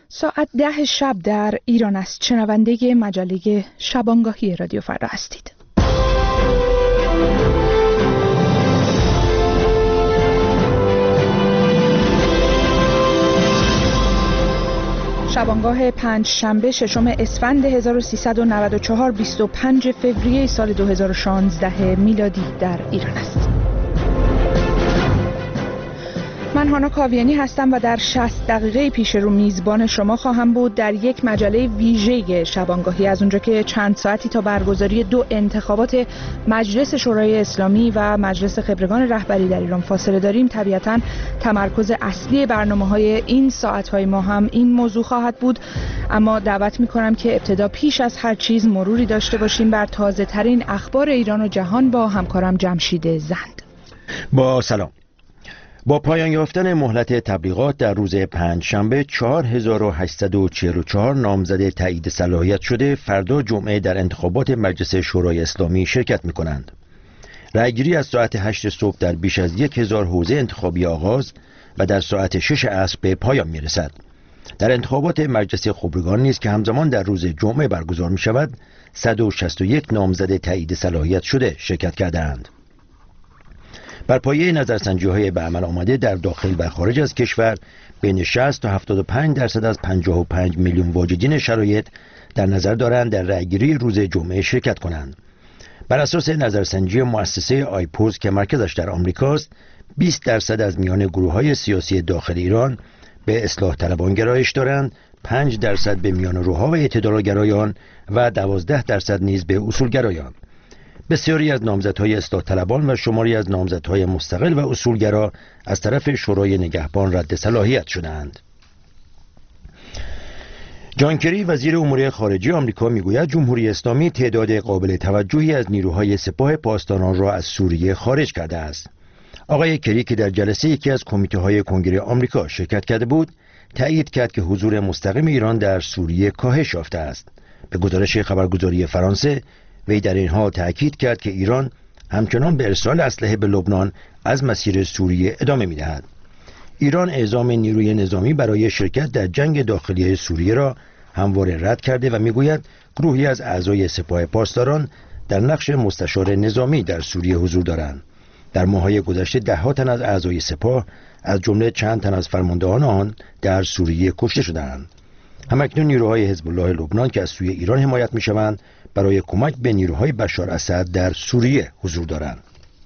ساعت 10 شب در ایران است. شنونده مجله شبانگاهی رادیو فردا هستید. شبانگاه پنج شنبه ششم اسفند 1394 25 فوریه سال 2016 میلادی در ایران است. من هانا کاویانی هستم و در 60 دقیقه پیش رو میزبان شما خواهم بود در یک مجله ویژه شبانگاهی، از اونجا که چند ساعتی تا برگزاری 2 انتخابات مجلس شورای اسلامی و مجلس خبرگان رهبری در ایران فاصله داریم. طبیعتاً تمرکز اصلی برنامه‌های این ساعت‌های ما هم این موضوع خواهد بود، اما دعوت می‌کنم که ابتدا پیش از هر چیز مروری داشته باشیم بر تازه‌ترین اخبار ایران و جهان با همکارم جمشید زند. با سلام. با پایان یافتن مهلت تبلیغات در روز پنجشنبه 4844 نامزد تایید صلاحیت شده فردا جمعه در انتخابات مجلس شورای اسلامی شرکت می‌کنند. رأیگیری از ساعت 8 صبح در بیش از 1000 حوزه انتخابی آغاز و در ساعت 6 عصر به پایان می‌رسد. در انتخابات مجلس خبرگان نیز که همزمان در روز جمعه برگزار می‌شود 161 نامزد تایید صلاحیت شده شرکت کردند. بر پایه نظرسنجی‌های به عمل آمده در داخل و خارج از کشور بین 60 تا 75% از 55 میلیون واجدین شرایط در نظر دارند در رأیگیری روز جمعه شرکت کنند. بر اساس نظرسنجی مؤسسه آیپوز که مرکزش در آمریکاست، 20% از میان گروه‌های سیاسی داخل ایران به اصلاح طلبان گرایش دارند، 5% به میان روها و اعتدالگرایان و 12% نیز به اصولگرایان. بسیاری از نامزدهای اصلاح طلبان و شماری از نامزدهای مستقل و اصولگرا از طرف شورای نگهبان رد صلاحیت شدند. جان کری وزیر امور خارجه آمریکا میگوید جمهوری اسلامی تعداد قابل توجهی از نیروهای سپاه پاسداران را از سوریه خارج کرده است. آقای کری که در جلسه یکی از کمیته‌های کنگره آمریکا شرکت کرده بود، تایید کرد که حضور مستقیم ایران در سوریه کاهش یافته است. به گزارش خبرگزاری فرانسه، وی در این حال تأکید کرد که ایران همچنان به ارسال اسلحه به لبنان از مسیر سوریه ادامه می‌دهد. ایران اعزام نیروی نظامی برای شرکت در جنگ داخلی سوریه را همواره رد کرده و میگوید گروهی از اعضای سپاه پاسداران در نقش مستشار نظامی در سوریه حضور دارند. در ماه‌های گذشته ده‌ها تن از اعضای سپاه از جمله چند تن از فرماندهان آن در سوریه کشته شدند. همکنون نیروهای حزب الله لبنان که از سوی ایران حمایت می‌شوند برای کمک به نیروهای بشار اسد در سوریه حضور دارند.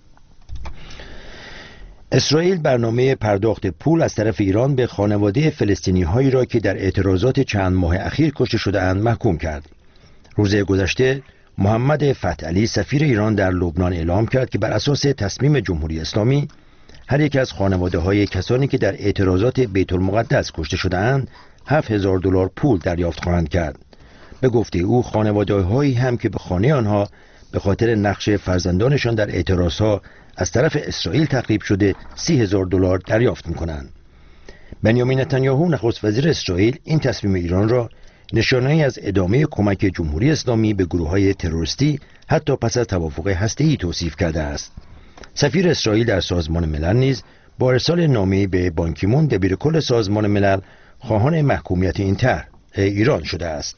اسرائیل برنامه پرداخت پول از طرف ایران به خانواده فلسطینی‌هایی را که در اعتراضات چند ماه اخیر کشته شده‌اند محکوم کرد. روز گذشته محمد فتح علی سفیر ایران در لبنان اعلام کرد که بر اساس تصمیم جمهوری اسلامی هر یک از خانواده‌های کسانی که در اعتراضات بیت المقدس کشته شده‌اند $7000 پول دریافت خواهند کرد. به گفته او خانواده‌هایی هم که به خانه آنها به خاطر نقش فرزندانشان در اعتراضها از طرف اسرائیل تخریب شده $30,000 دریافت می‌کنند. بنیامین نتانیاهو نخست وزیر اسرائیل این تصمیم ایران را نشانه‌ای از ادامه کمک جمهوری اسلامی به گروه‌های تروریستی حتی پس از توافق هسته‌ای توصیف کرده است. سفیر اسرائیل در سازمان ملل نیز با ارسال نامه‌ای به بان کی مون دبیر کل سازمان ملل خواهان محکومیت این طرح ایران شده است.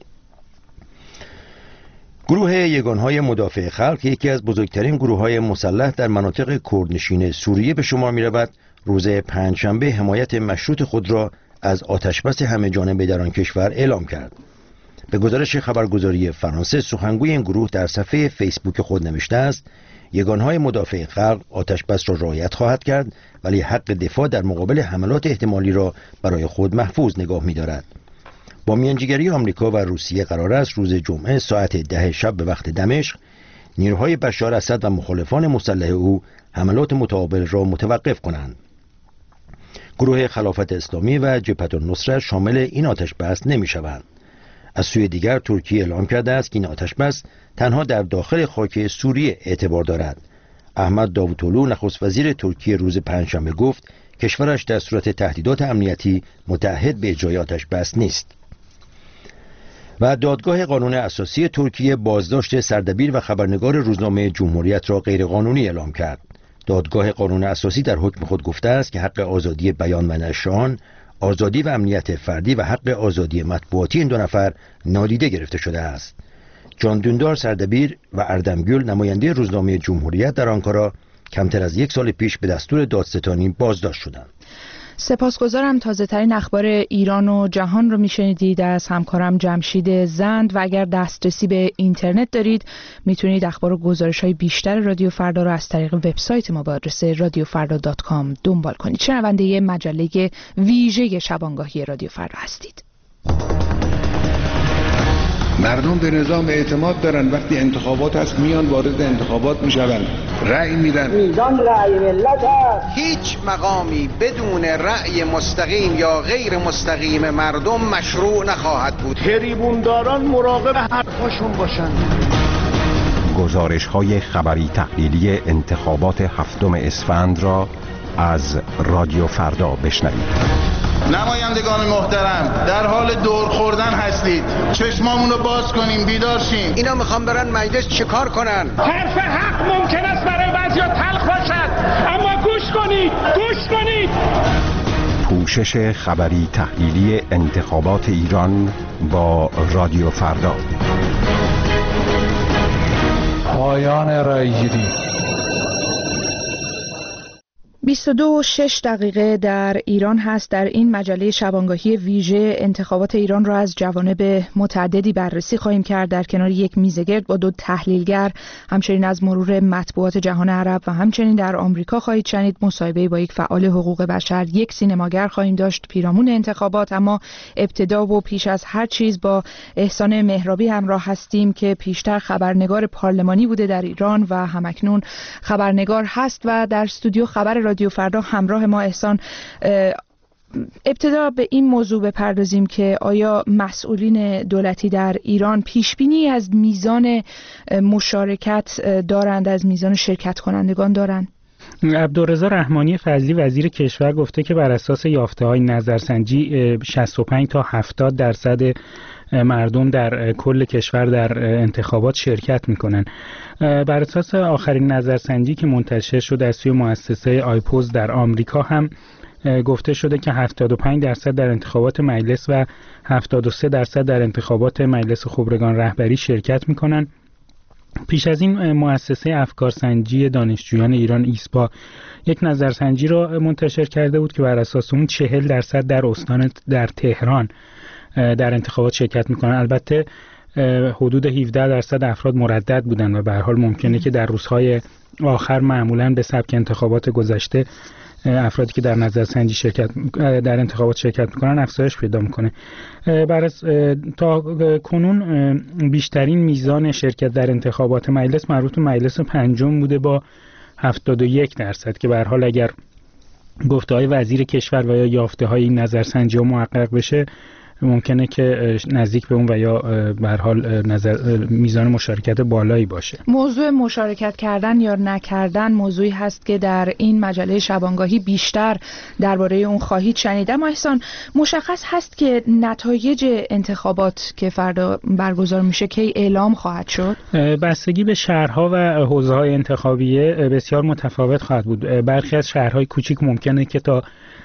گروه یگانهای مدافع خلق یکی از بزرگترین گروه‌های مسلح در مناطق کردنشین سوریه به شمار می‌رود، روز پنجشنبه حمایت مشروط خود را از آتشبس همه‌جانبه در آن کشور اعلام کرد. به گزارش خبرگزاری فرانسه، سخنگوی این گروه در صفحه فیسبوک خود نوشته است: یگانهای مدافع خلق آتشبس را رعایت خواهد کرد، ولی حق دفاع در مقابل حملات احتمالی را برای خود محفوظ نگاه می‌دارد. با میانجیگری آمریکا و روسیه قرار است روز جمعه ساعت 10 شب به وقت دمشق نیروهای بشار اسد و مخالفان مسلح او حملات متقابل را متوقف کنند. گروه خلافت اسلامی و جبهت النصره شامل این آتشبس نمی‌شوند. از سوی دیگر ترکیه اعلام کرده است که این آتشبس تنها در داخل خاک سوریه اعتبار دارد. احمد داوطلو نخست وزیر ترکیه روز پنجشنبه گفت کشورش در صورت تهدیدات امنیتی متعهد به اجرای آتشبس نیست. و دادگاه قانون اساسی ترکیه بازداشت سردبیر و خبرنگار روزنامه جمهوریت را غیرقانونی اعلام کرد. دادگاه قانون اساسی در حکم خود گفته است که حق آزادی بیان و نشر آن آزادی و امنیت فردی و حق آزادی مطبوعاتی این دو نفر نادیده گرفته شده است. جان دوندار سردبیر و اردمگول نماینده روزنامه جمهوریت در آنکارا کمتر از 1 سال پیش به دستور دادستانی بازداشت شدند. سپاسگزارم. تازه ترین اخبار ایران و جهان رو میشنیدید از همکارم جمشید زند و اگر دسترسی به اینترنت دارید میتونید اخبار و گزارش‌های بیشتر رادیو فردا رو از طریق وبسایت ما با آدرس radiofarda.com دنبال کنید. شنونده مجله ویژه شبانگاهی رادیو فردا هستید. مردم به نظام اعتماد دارن، وقتی انتخابات هست میان وارد انتخابات میشون، رأی میدن. میزان رأی ملت هست. هیچ مقامی بدون رأی مستقیم یا غیر مستقیم مردم مشروع نخواهد بود. تریبونداران مراقب حرفاشون باشن. گزارش‌های خبری تحلیلی انتخابات 7 اسفند را از رادیو فردا بشنوید. نمایندگان محترم، در حال دور خوردن هستید. چشمامون رو باز کنیم، بیدار شیم. اینا میخوان برن مجلس چیکار کنن؟ حرف حق ممکن است برای بعضیا تلخ باشد، اما گوش کنید. پوشش خبری تحلیلی انتخابات ایران با رادیو فردا. پایان رایگیری. 22:06 در ایران هست. در این مجله شبانگاهی ویژه انتخابات ایران را از جوانب متعددی بررسی خواهیم کرد در کنار یک میزگرد با 2 تحلیلگر، همچنین از مرور مطبوعات جهان عرب و همچنین در آمریکا خواهید شنید مصاحبه با یک فعال حقوق بشر، یک سینماگر خواهیم داشت پیرامون انتخابات. اما ابتدا و پیش از هر چیز با احسان مهرابی همراه هستیم که پیشتر خبرنگار پارلمانی بوده در ایران و همکنون خبرنگار هست و در استودیو خبر رادیو فردا همراه ما. احسان، ابتدا به این موضوع بپردازیم که آیا مسئولین دولتی در ایران پیشبینی از میزان مشارکت دارند، از میزان شرکت کنندگان دارند؟ عبدالرضا رحمانی فضلی وزیر کشور گفته که بر اساس یافته‌های نظرسنجی 65 تا 70% مردم در کل کشور در انتخابات شرکت میکنن. بر اساس آخرین نظرسنجی که منتشر شده از سوی مؤسسه آیپوز در آمریکا هم گفته شده که 75% در انتخابات مجلس و 73% در انتخابات مجلس خبرگان رهبری شرکت میکنن. پیش از این مؤسسه افکارسنجی دانشجویان ایران ایسپا یک نظرسنجی را منتشر کرده بود که بر اساس اون 40% در استان در تهران در انتخابات شرکت میکنن. البته حدود 17% افراد مردد بودن و به هر حال ممکنه که در روزهای آخر معمولاً به سبک انتخابات گذشته افرادی که در نظرسنجی در انتخابات شرکت میکنن افزایش پیدا میکنه. تا کنون بیشترین میزان شرکت در انتخابات مجلس مربوط به مجلس 5 بوده با 71% که به هر حال اگر گفته‌های وزیر کشور و یا یافته‌های این نظرسنجی ها محقق بشه ممکنه که نزدیک به اون و یا به هر حال میزان مشارکت بالایی باشه. موضوع مشارکت کردن یا نکردن موضوعی هست که در این مجله شبانگاهی بیشتر درباره اون خواهید شنید. اما احسان، مشخص هست که نتایج انتخابات که فردا برگزار میشه کی اعلام خواهد شد؟ بستگی به شهرها و حوزه‌های انتخابیه بسیار متفاوت خواهد بود. برخی از شهرهای کوچیک ممکنه که تا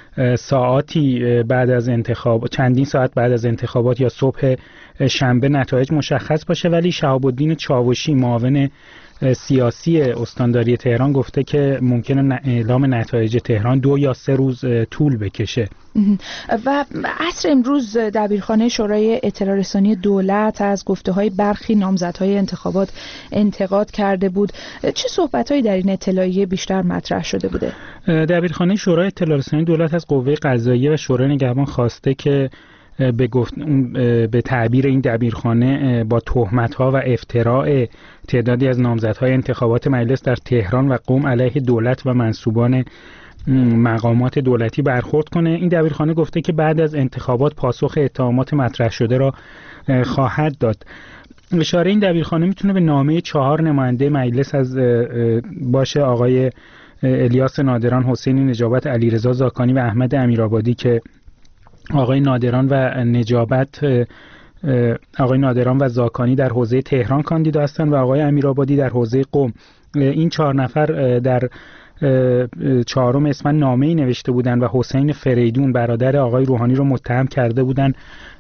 ساعاتی بعد از انتخاب، چندین ساعت بعد از انتخابات یا صبح شنبه نتایج مشخص باشه، ولی شهاب الدین چاوشی معاون سیاسی استانداری تهران گفته که ممکنه اعلام نتایج تهران 2 یا 3 روز طول بکشه. و عصر امروز دبیرخانه شورای اطلاع رسانی دولت از گفته‌های برخی نامزدهای انتخابات انتقاد کرده بود. چه صحبت‌هایی در این اطلاعیه بیشتر مطرح شده بوده؟ دبیرخانه شورای اطلاع رسانی دولت از قوه قضاییه و شورای نگهبان خواسته که به تعبیر این دبیرخانه با تهمت‌ها و افتراء تعدادی از نامزدهای انتخابات مجلس در تهران و قم علیه دولت و منصوبان مقامات دولتی برخورد کنه. این دبیرخانه گفته که بعد از انتخابات پاسخ اتهامات مطرح شده را خواهد داد. اشاره این دبیرخانه میتونه به نامه 4 نماینده مجلس از باشه آقای الیاس نادران، حسین نجابت، علیرضا زاکانی و احمد امیرآبادی که آقای نادران و زاکانی در حوزه تهران کاندیدا هستند و آقای امیرآبادی در حوزه قم. این 4 نفر در 4 اسفند نامه‌ای نوشته بودند و حسین فریدون برادر آقای روحانی رو متهم کرده بودند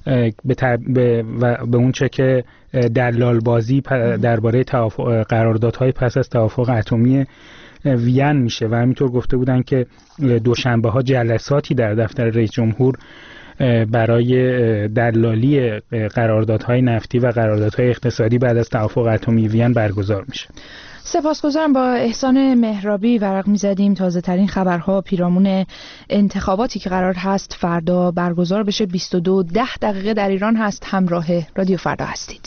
به اون چه که دلال بازی درباره قراردادهای پس از توافق اتمی وین میشه و همینطور گفته بودن که دوشنبه ها جلساتی در دفتر رئیس جمهور برای دلالی قراردادهای نفتی و قراردادهای اقتصادی بعد از توافق اتمی وین برگزار میشه. سپاسگزارم. با احسان مهرابی ورق میزدیم تازه ترین خبرها پیرامون انتخاباتی که قرار هست فردا برگزار بشه. 22:10 در ایران هست. همراه رادیو فردا هستید.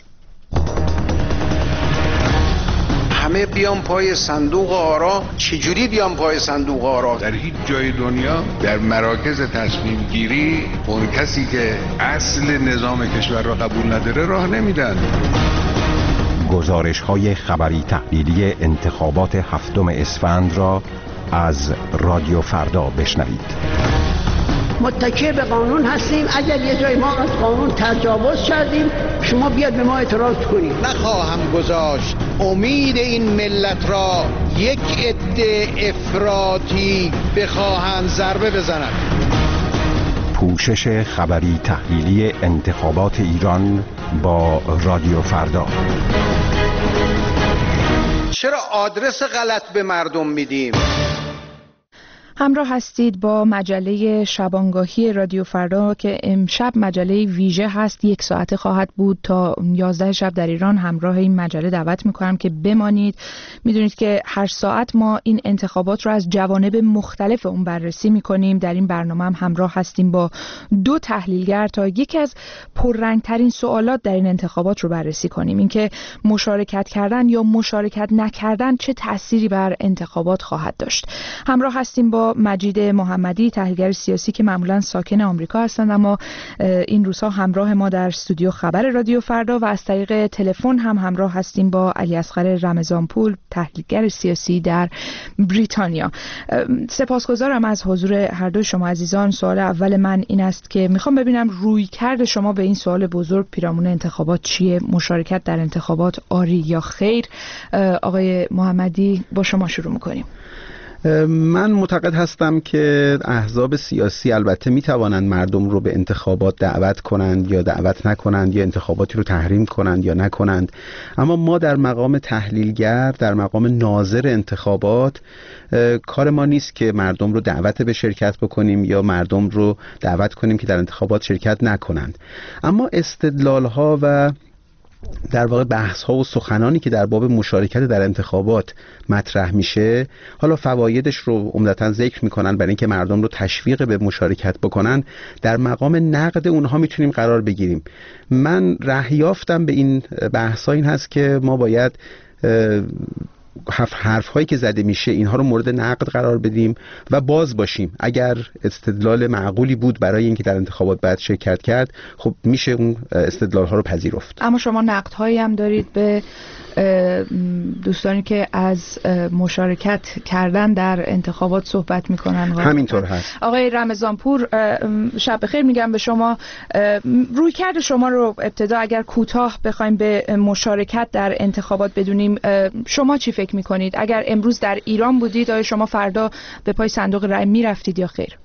همه بیان پای صندوق آرا. چجوری بیان پای صندوق آرا؟ در هیچ جای دنیا در مراکز تصمیم گیری اون کسی که اصل نظام کشور را قبول نداره راه نمیدن. گزارش‌های خبری تحلیلی انتخابات 7 اسفند را از رادیو فردا بشنوید. متکی به قانون هستیم. اگر یه جای ما از قانون تجاوز کردیم شما بیاد به ما اعتراض کنید. نخواهم گذاشت امید این ملت را یک عده افراطی بخواهند ضربه بزنند. پوشش خبری تحلیلی انتخابات ایران با رادیو فردا. چرا آدرس غلط به مردم میدیم؟ همراه هستید با مجله شبانگاهی رادیو فردا که امشب مجله ویژه هست. 1 ساعته خواهد بود تا 11 شب در ایران. همراه این مجله دعوت میکنم که بمانید. میدونید که هر ساعت ما این انتخابات رو از جوانب مختلف اون بررسی میکنیم. در این برنامه هم همراه هستیم با 2 تحلیلگر تا یکی از پررنگترین سوالات در این انتخابات رو بررسی کنیم. اینکه مشارکت کردن یا مشارکت نکردن چه تأثیری بر انتخابات خواهد داشت. همراه هستیم با مجید محمدی، تحلیلگر سیاسی که معمولا ساکن آمریکا هستند اما این روزها همراه ما در استودیو خبر رادیو فردا، و از طریق تلفن هم همراه هستیم با علی اصغر رمضانپور، تحلیلگر سیاسی در بریتانیا. سپاسگزارم از حضور هر دو شما عزیزان. سوال اول من این است که میخوام ببینم رویکرد شما به این سوال بزرگ پیرامون انتخابات چیه؟ مشارکت در انتخابات آری یا خیر؟ آقای محمدی با شما شروع میکنیم. من معتقد هستم که احزاب سیاسی البته می توانند مردم رو به انتخابات دعوت کنند یا دعوت نکنند، یا انتخاباتی رو تحریم کنند یا نکنند، اما ما در مقام تحلیلگر، در مقام ناظر انتخابات، کار ما نیست که مردم رو دعوت به شرکت بکنیم یا مردم رو دعوت کنیم که در انتخابات شرکت نکنند. اما استدلال‌ها و در واقع بحث ها و سخنانی که در باب مشارکت در انتخابات مطرح میشه، حالا فوایدش رو عمدتاً ذکر میکنن برای اینکه مردم رو تشویق به مشارکت بکنن، در مقام نقد اونها میتونیم قرار بگیریم. من رأی یافتم به این بحث ها این هست که ما باید حرف هایی که زده میشه اینها رو مورد نقد قرار بدیم و باز باشیم. اگر استدلال معقولی بود برای اینکه در انتخابات باید شرکت کرد، خب میشه اون استدلال ها رو پذیرفت. اما شما نقد هایی هم دارید به دوستانی که از مشارکت کردن در انتخابات صحبت میکنن. همینطور هست. آقای رمضانپور، شب بخیر میگم به شما. رویکرد شما رو ابتدا اگر کوتاه بخوایم به مشارکت در انتخابات بدونیم، شما چی فکر میکنید؟ اگر امروز در ایران بودید آیا شما فردا به پای صندوق رای میرفتید یا خیر؟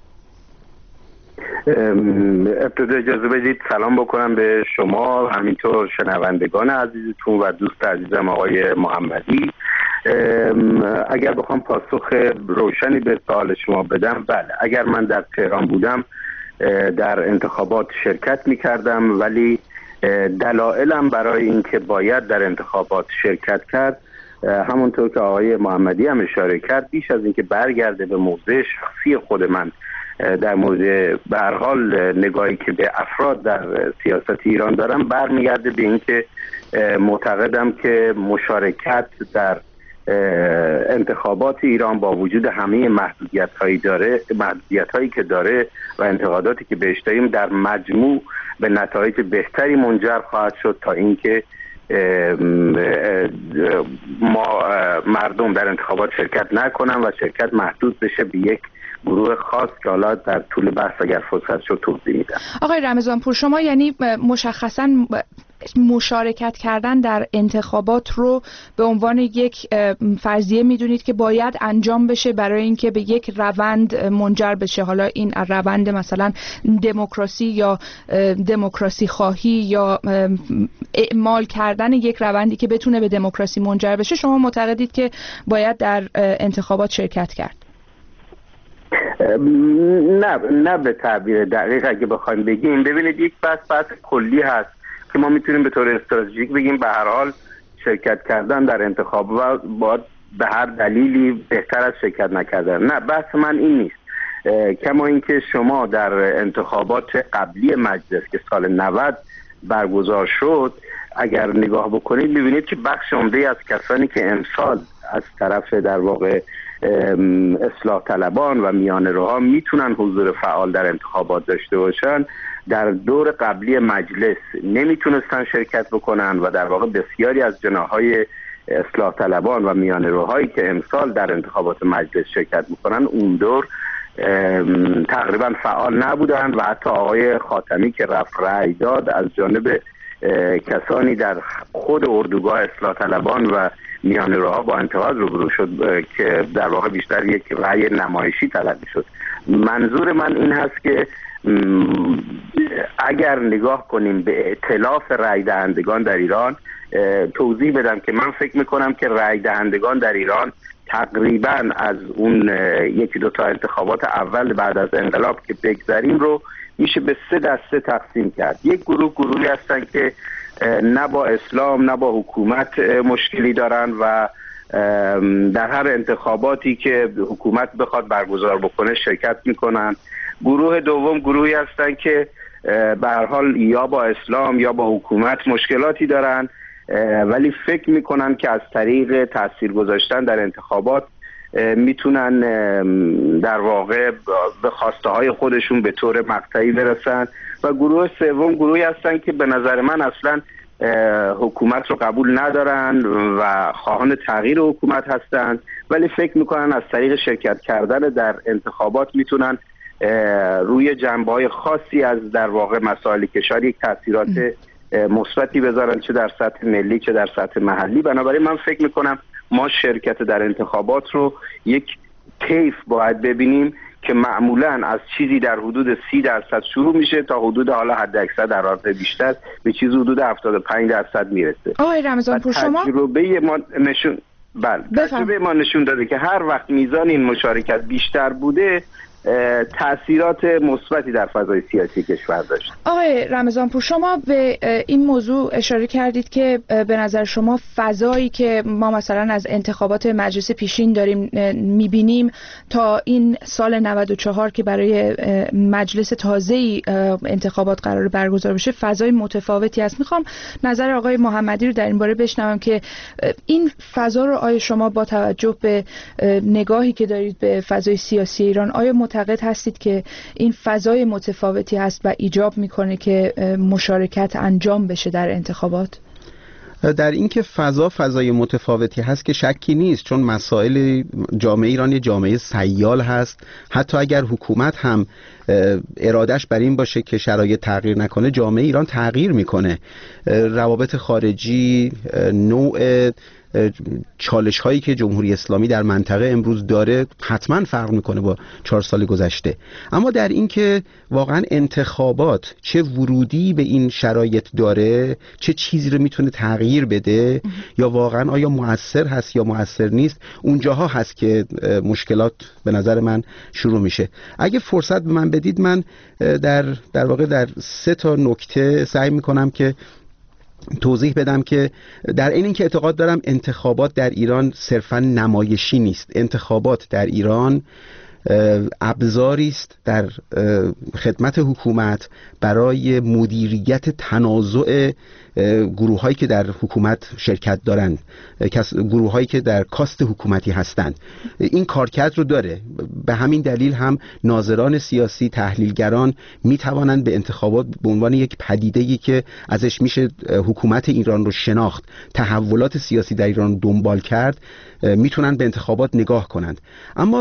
ابتدا اجازه بدید سلام بکنم به شما، همینطور شنوندگان عزیزتون و دوست عزیزم آقای محمدی. اگر بخوام پاسخ روشنی به سوال شما بدم، بله، اگر من در تهران بودم در انتخابات شرکت میکردم، ولی دلایلم برای اینکه باید در انتخابات شرکت کرد، همونطور که آقای محمدی هم اشاره کرد، بیش از اینکه برگرده به موضع شخصی خود من در مورد به هر حال نگاهی که به افراد در سیاست ایران دارم، برمیگرده به اینکه معتقدم که مشارکت در انتخابات ایران با وجود همه محدودیت‌هایی که داره و انتقاداتی که بهش داریم، در مجموع به نتایج بهتری منجر خواهد شد تا اینکه ما مردم در انتخابات شرکت نکنن و شرکت محدود بشه به یک گروه خاص که حالا در طول بحث اگر فرصت شد توضیح میدم. آقای رمضانپور، شما یعنی مشخصاً مشارکت کردن در انتخابات رو به عنوان یک فرضیه میدونید که باید انجام بشه برای اینکه به یک روند منجر بشه، حالا این روند مثلا دموکراسی یا دموکراسی خواهی یا اعمال کردن یک روندی که بتونه به دموکراسی منجر بشه، شما معتقدید که باید در انتخابات شرکت کرد؟ نه به تعبیر دقیق اگه بخوایم بگیم، ببینید یک بحث کلی هست که ما میتونیم به طور استراتژیک بگیم به هر حال شرکت کردن در انتخاب و باید به هر دلیلی بهتر از شرکت نکردن. نه، بحث من این نیست. کما اینکه شما در انتخابات قبلی مجلس که سال 90 برگزار شد اگر نگاه بکنید میبینید که بخش عمده از کسانی که امسال از طرف در واقع اصلاح طلبان و میانه‌روها میتونن حضور فعال در انتخابات داشته باشن، در دور قبلی مجلس نمیتونستن شرکت بکنن و در واقع بسیاری از جناح‌های اصلاح طلبان و میانه‌روهایی که امسال در انتخابات مجلس شرکت میکنن اون دور تقریبا فعال نبودن و حتی آقای خاتمی که رفت رأی داد از جانب کسانی در خود اردوگاه اصلاح طلبان و میانه‌روها با انتقاد روبرو شد که در واقع بیشتر یک رأی نمایشی تلقی شد. منظور من این هست که اگر نگاه کنیم به ائتلاف رأی دهندگان در ایران، توضیح بدم که من فکر میکنم که رأی دهندگان در ایران تقریبا از اون یکی دو تا انتخابات اول بعد از انقلاب که بگذاریم رو میشه به 3 دسته تقسیم کرد. یک گروهی هستن که نه با اسلام نه با حکومت مشکلی دارن و در هر انتخاباتی که حکومت بخواد برگزار بکنه شرکت میکنن. گروه دوم گروهی هستن که به هر حال یا با اسلام یا با حکومت مشکلاتی دارن ولی فکر میکنن که از طریق تاثیر گذاشتن در انتخابات میتونن در واقع به خواسته های خودشون به طور مقطعی برسن. و گروه سوم گروهی هستن که به نظر من اصلا حکومت رو قبول ندارن و خواهان تغییر حکومت هستن ولی فکر میکنن از طریق شرکت کردن در انتخابات میتونن روی جنبه‌های خاصی از در واقع مسائل کشور یک تاثیرات مثبتی بذارن، چه در سطح ملی چه در سطح محلی. بنابراین من فکر میکنم ما شرکت در انتخابات رو یک طیف باید ببینیم که معمولاً از چیزی در حدود 30% شروع میشه تا حدود حالا حد اکثر در حالت بیشتر به چیزی حدود 75% میرسه. آقای رمضان پور شما تجربه ما نشون داده که هر وقت میزان این مشارکت بیشتر بوده تأثیرات مثبتی در فضای سیاسی کشور داشت. آقای رمضان پور شما به این موضوع اشاره کردید که به نظر شما فضایی که ما مثلا از انتخابات مجلس پیشین داریم میبینیم تا این سال 94 که برای مجلس تازه‌ای انتخابات قرار برگزار بشه فضای متفاوتی است. میخوام نظر آقای محمدی رو در این باره بشنوم که این فضا رو آیا شما با توجه به نگاهی که دارید به فضای سیاسی ایران آیا معتقد هستید که این فضای متفاوتی هست و ایجاب میکنه که مشارکت انجام بشه در انتخابات؟ در اینکه فضای متفاوتی هست که شکی نیست، چون مسائل جامعه ایران یه جامعه سیال هست. حتی اگر حکومت هم ارادش بر این باشه که شرایط تغییر نکنه، جامعه ایران تغییر میکنه. روابط خارجی، نوع چالش هایی که جمهوری اسلامی در منطقه امروز داره حتما فرق میکنه با 4 سال گذشته. اما در این که واقعا انتخابات چه ورودی به این شرایط داره، چه چیزی رو میتونه تغییر بده یا واقعا آیا مؤثر هست یا مؤثر نیست، اونجاها هست که مشکلات به نظر من شروع میشه. اگه فرصت به من بدید من در واقع در 3 تا نکته سعی میکنم که توضیح بدم که در این که اعتقاد دارم انتخابات در ایران صرفا نمایشی نیست. انتخابات در ایران ابزاری است در خدمت حکومت برای مدیریت تنازع گروه‌هایی که در حکومت شرکت دارند، گروه‌هایی که در کاست حکومتی هستند. این کارکرد رو داره. به همین دلیل هم ناظران سیاسی، تحلیلگران میتوانند به انتخابات به عنوان یک پدیده‌ای که ازش میشه حکومت ایران رو شناخت، تحولات سیاسی در ایران دنبال کرد، میتونن به انتخابات نگاه کنند. اما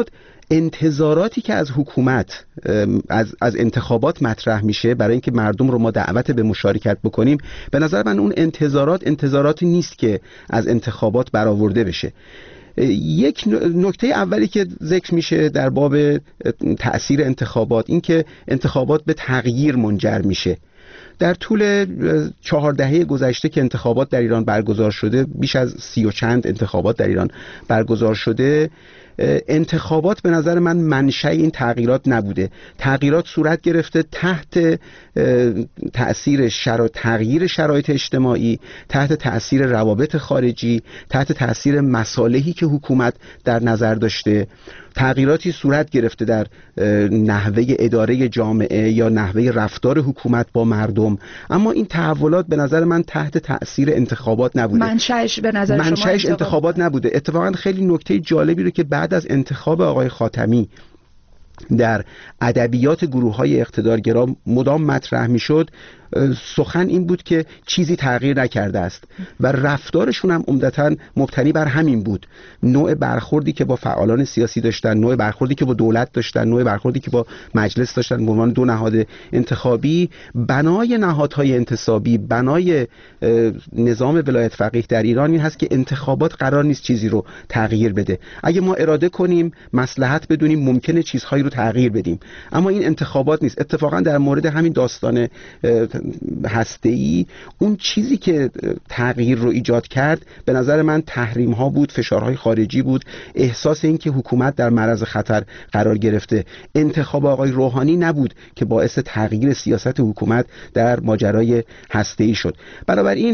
انتظاراتی که از حکومت از انتخابات مطرح میشه برای اینکه مردم رو ما دعوت به مشارکت بکنیم، به نظر من اون انتظاراتی نیست که از انتخابات برآورده بشه. یک نکته اولی که ذکر میشه در باب تأثیر انتخابات، این که انتخابات به تغییر منجر میشه. در طول 4 دهه گذشته که انتخابات در ایران برگزار شده، بیش از 30 و چند انتخابات در ایران برگزار شده، انتخابات به نظر من منشأ این تغییرات نبوده. تغییرات صورت گرفته تحت تأثیر تغییر شرایط اجتماعی، تحت تأثیر روابط خارجی، تحت تأثیر مصالحی که حکومت در نظر داشته. تغییراتی صورت گرفته در نحوه اداره جامعه یا نحوه رفتار حکومت با مردم، اما این تحولات به نظر من تحت تأثیر انتخابات نبوده. منشأش به نظر شما انتخابات نبوده. اتفاقا خیلی نکته جالبی رو که بعد از انتخاب آقای خاتمی در ادبیات گروه‌های اقتدارگرا مدام مطرح میشد، سخن این بود که چیزی تغییر نکرده است و رفتارشون هم عمدتاً مبتنی بر همین بود. نوع برخوردی که با فعالان سیاسی داشتن، نوع برخوردی که با دولت داشتن، نوع برخوردی که با مجلس داشتن به عنوان 2 نهاد انتخابی، بنای نهادهای انتصابی، بنای نظام ولایت فقیه در ایران این هست که انتخابات قرار نیست چیزی رو تغییر بده. اگه ما اراده کنیم، مصلحت بدونیم، ممکنه چیزهایی رو تغییر بدیم، اما این انتخابات نیست. اتفاقا در مورد همین داستان هسته‌ای، اون چیزی که تغییر رو ایجاد کرد به نظر من تحریم ها بود، فشارهای خارجی بود، احساس این که حکومت در معرض خطر قرار گرفته. انتخاب آقای روحانی نبود که باعث تغییر سیاست حکومت در ماجرای هسته‌ای شد. بنابراین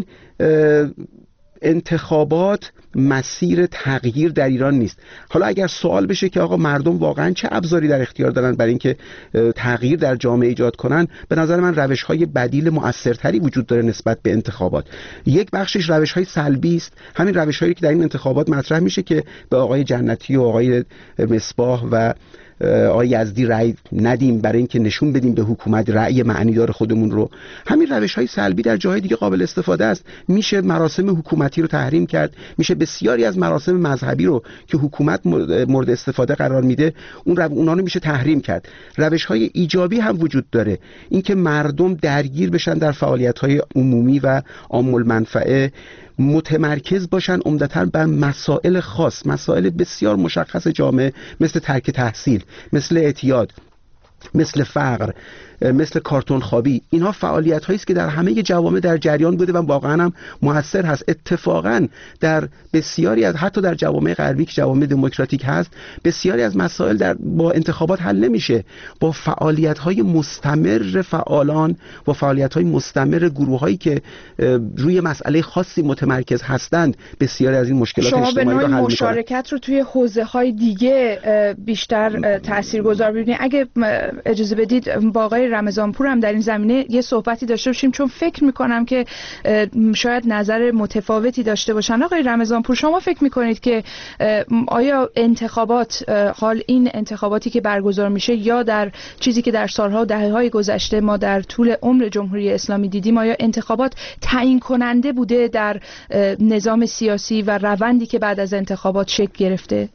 انتخابات مسیر تغییر در ایران نیست. حالا اگر سوال بشه که آقا مردم واقعا چه ابزاری در اختیار دارن برای اینکه تغییر در جامعه ایجاد کنن، به نظر من روش‌های بدیل مؤثرتری وجود داره نسبت به انتخابات. یک بخشش روش‌های سلبی است، همین روش‌هایی که در این انتخابات مطرح میشه که به آقای جنتی و آقای مصباح و آقای یزدی رأی ندیم برای اینکه نشون بدیم به حکومت رأی معنیدار خودمون رو. همین روش‌های سلبی در جاهای دیگه قابل استفاده است. میشه مراسم حکومتی رو تحریم کرد، میشه بسیاری از مراسم مذهبی رو که حکومت مورد استفاده قرار میده اونا رو میشه تحریم کرد. روش‌های ایجابی هم وجود داره، اینکه مردم درگیر بشن در فعالیت‌های عمومی و عام المنفعه، متمرکز باشن عمدتاً بر مسائل خاص، مسائل بسیار مشخص جامعه، مثل ترک تحصیل، مثل اعتیاد، مثل فقر، مثل کارتون خوابی. اینها فعالیت هایی است که در همه جوامع در جریان بوده و واقعا هم موثر هست. اتفاقا در بسیاری از حتی در جوامع غربی که جوامع دموکراتیک هست، بسیاری از مسائل با انتخابات حل نمیشه. با فعالیت های مستمر فعالان، با فعالیت های مستمر گروه هایی که روی مسئله خاصی متمرکز هستند، بسیاری از این مشکلات اجتماعی رو حل میکنن. شما به نوعی مشارکت رو توی حوزه های دیگه بیشتر تاثیرگذار ببینید. اگه اجازه بدید با آقای رمضانپور هم در این زمینه یه صحبتی داشته باشیم، چون فکر میکنم که شاید نظر متفاوتی داشته باشن. آقای رمضانپور، شما فکر میکنید که آیا انتخابات، حال این انتخاباتی که برگزار میشه یا در چیزی که در سالها و دهه‌های گذشته ما در طول عمر جمهوری اسلامی دیدیم، آیا انتخابات تعیین کننده بوده در نظام سیاسی و روندی که بعد از انتخابات شکل گرفته؟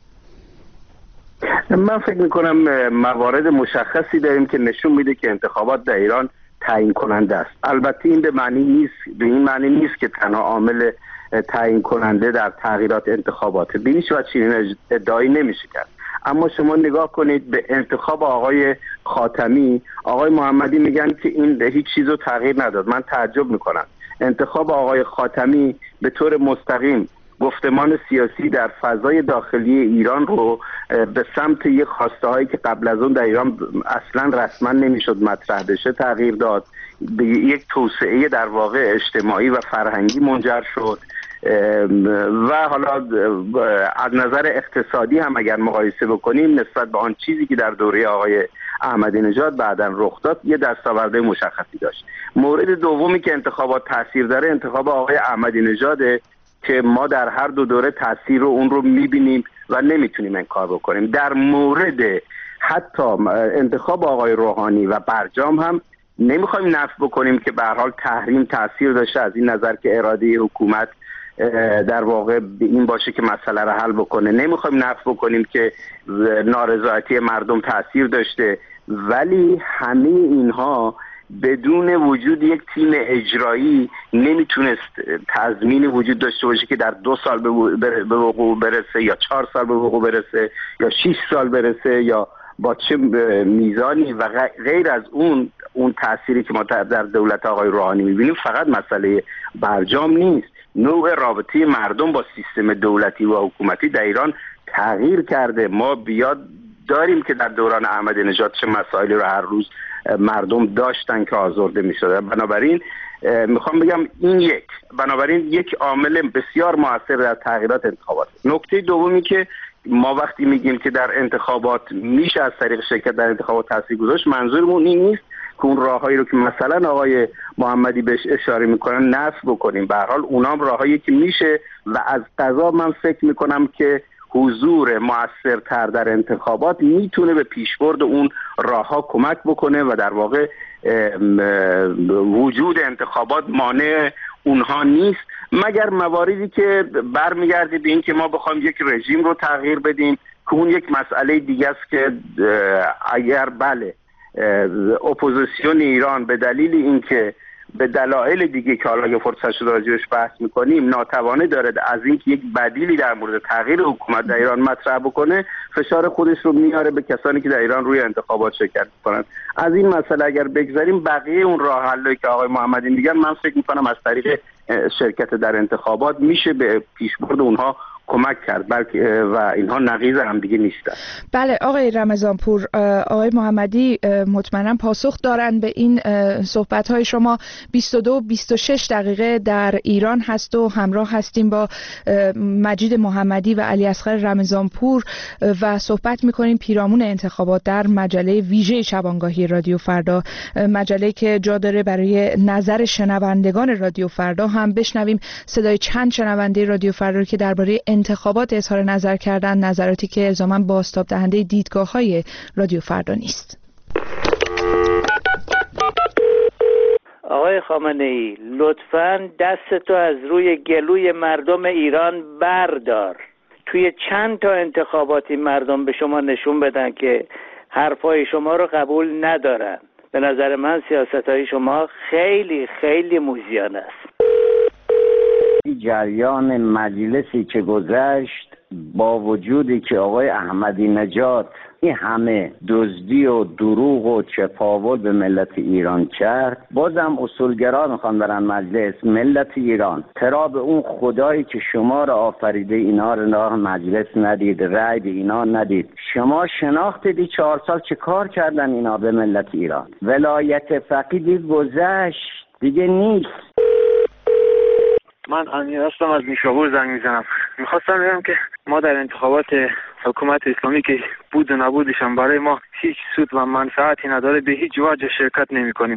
من فکر میکنم موارد مشخصی داریم که نشون میده که انتخابات در ایران تعیین کننده است. البته این به این معنی نیست که تنها عامل تعیین کننده در تغییرات انتخابات. به هیچ وجه چنین ادعایی نمیشه کرد. اما شما نگاه کنید به انتخاب آقای خاتمی، آقای محمدی میگن که این هیچ چیزو تغییر نداد. من تعجب میکنم. انتخاب آقای خاتمی به طور مستقیم گفتمان سیاسی در فضای داخلی ایران رو به سمت یک خواسته هایی که قبل از اون در ایران اصلا رسما نمیشد مطرح بشه تغییر داد، به یک توسعه در واقع اجتماعی و فرهنگی منجر شد و حالا از نظر اقتصادی هم اگر مقایسه بکنیم نسبت به آن چیزی که در دوره آقای احمدی نژاد بعداً رخ داد یه دستاورد مشخصی داشت. مورد دومی که انتخابات تاثیر داره انتخاب آقای احمدی نژاده که ما در هر دو دوره تاثیر رو اون رو میبینیم و نمیتونیم انکار بکنیم. در مورد حتی انتخاب آقای روحانی و برجام هم نمیخوایم نفی بکنیم که به هر حال تحریم تاثیر داشته، از این نظر که اراده حکومت در واقع این باشه که مسئله رو حل بکنه. نمیخوایم نفی بکنیم که نارضایتی مردم تأثیر داشته، ولی همه اینها بدون وجود یک تیم اجرایی نمیتونست تضمین وجود داشته باشه که در 2 سال به وقوع برسه یا 4 سال به وقوع برسه یا 6 سال برسه یا با چه میزانی و غیر از اون تأثیری که ما در دولت آقای روحانی میبینیم. فقط مسئله برجام نیست، نوع رابطه مردم با سیستم دولتی و حکومتی در ایران تغییر کرده. ما بیاد داریم که در دوران احمدی نژاد چه مسائلی رو هر روز مردم داشتن که آزرده میشده. بنابراین میخوام بگم بنابراین یک عامل بسیار موثر در تغییرات انتخابات. نکته دومی که ما وقتی میگیم که در انتخابات میشه از طریق شرکت در انتخابات تاثیر گذاشت، منظورمون این نیست که اون راههایی رو که مثلا آقای محمدی بهش اشاره میکنن نفی بکنیم. به هر حال اونام راههایی که میشه و از قضا من فکر میکنم که حضور مؤثرتر در انتخابات میتونه به پیشبرد اون راهها کمک بکنه و در واقع وجود انتخابات مانع اونها نیست، مگر مواردی که برمیگرده به این که ما بخوایم یک رژیم رو تغییر بدیم که اون یک مسئله دیگه است که اگر اپوزیسیون ایران به دلیل اینکه به دلایل دیگه که حالا فرصت شده راجعش بحث میکنیم ناتوانه داره از اینکه یک بدیلی در مورد تغییر حکومت در ایران مطرح بکنه، فشار خودش رو میاره به کسانی که در ایران روی انتخابات شرکت میکنن. از این مسئله اگر بگذاریم بقیه اون راه حلی که آقای محمدی میگن، من فکر میکنم از طریق شرکت در انتخابات میشه به پیشبرد اونها کمک کرد، بلکه و اینها نقیض هم دیگه نیستن. بله آقای رمضانپور، آقای محمدی مطمئناً پاسخ دارن به این صحبت‌های شما. 22-26 دقیقه در ایران هست و همراه هستیم با مجید محمدی و علی اصغر رمضانپور و صحبت می‌کنیم پیرامون انتخابات در مجله ویژه شبانگاهی رادیو فردا، مجله که جا داره برای نظر شنوندگان رادیو فردا هم بشنویم صدای چند شنونده رادیو فردا که درباره انتخابات اظهار نظر کردن، نظراتی که الزاماً بازتاب دهنده دیدگاه‌های رادیو فردا نیست. آقای خامنه‌ای، لطفاً دستتو از روی گلوی مردم ایران بردار. توی چند تا انتخاباتی مردم به شما نشون بدن که حرفای شما رو قبول ندارن. به نظر من سیاست‌های شما خیلی خیلی موزیانه است. جریان مجلسی که گذشت با وجودی که آقای احمدی نژاد این همه دزدی و دروغ و چپاول به ملت ایران کرد، بازم اصولگرا میخوان برن مجلس. ملت ایران ترا به اون خدایی که شما را آفریده اینا را مجلس ندید، رأی به اینا ندید. شما شناخت دی 4 سال چه کار کردن اینا به ملت ایران؟ ولایت فقیه گذشت دیگه نیست. من امیر هستم، از نیشابور زنگ میزنم. میخواستم بگم که ما در انتخابات حکومت اسلامی که بود و نبودشم برای ما هیچ سود و منفعتی نداره، به هیچ وجه شرکت نمی کنیم.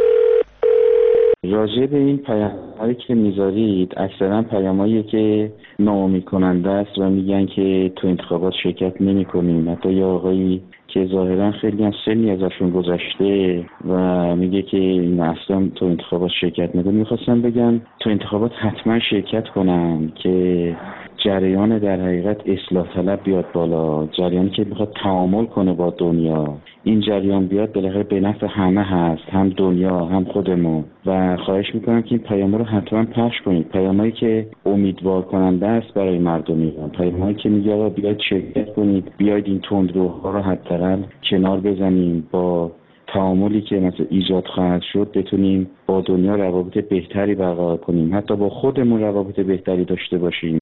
راجع به این پیام‌هایی که میذارید اکثرا پیام‌هایی که ناامید کننده است و میگن که تو انتخابات شرکت نمی کنیم. حتی یه آقایی که ظاهرا خیلی هم سنی ازشون گذشته و میگه که این اصلا تو انتخابات شرکت نکنه. میخواستم بگم تو انتخابات حتما شرکت کنن که جریان در حقیقت اصلاح طلب بیاد بالا، جریانی که میخواد تعامل کنه با دنیا. این جریان بیاد بالاخره به نفع همه هست، هم دنیا هم خودمون. و خواهش میکنم که این پیام‌ها رو حتما پخش کنید، پیامایی که امیدوار کننده است برای مردم ایران، پیامایی که میگه آقا بیاید شرکت کنید، بیاید این تندروها رو حداقل کنار بزنیم، با تعاملی که مثلا ایجاد خواهد شد بتونیم با دنیا روابط بهتری برقرار کنیم، حتی با خودمون روابط بهتری داشته باشیم.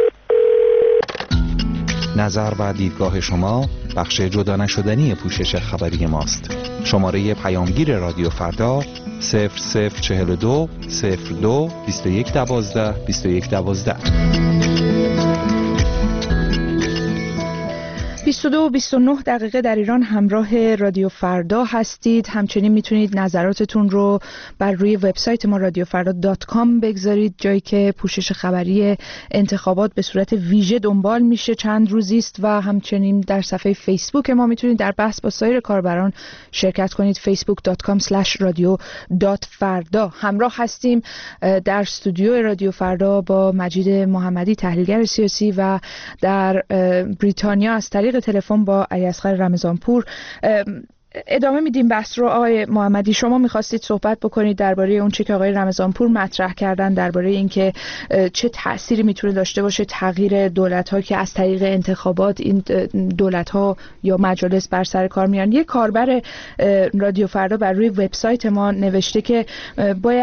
نظر و دیدگاه شما بخش جدا نشدنی پوشش خبری ماست. شماره پیامگیر رادیو فردا 0042 02 2112 2112. 22 و 29 دقیقه در ایران همراه رادیو فردا هستید. همچنین میتونید نظراتتون رو بر روی وبسایت ما radiofrda.com بگذارید، جایی که پوشش خبری انتخابات به صورت ویژه دنبال میشه چند روزی است، و همچنین در صفحه فیسبوک ما میتونید در بحث با سایر کاربران شرکت کنید. facebook.com/radio.farda. همراه هستیم در استودیو رادیو فردا با مجید محمدی، تحلیلگر سیاسی، و در بریتانیا از طریق تلفن با علیاصغر رمضانپور. ادامه میدیم بحث رو. آقای محمدی، شما میخواستید صحبت بکنید درباره اون چه که آقای رمضانپور مطرح کردن، درباره اینکه چه تأثیری میتونه داشته باشه تغییر دولت‌ها که از طریق انتخابات این دولت‌ها یا مجالس بر سر کار میان. یک کاربر رادیو فردا بر روی وبسایت ما نوشته که باید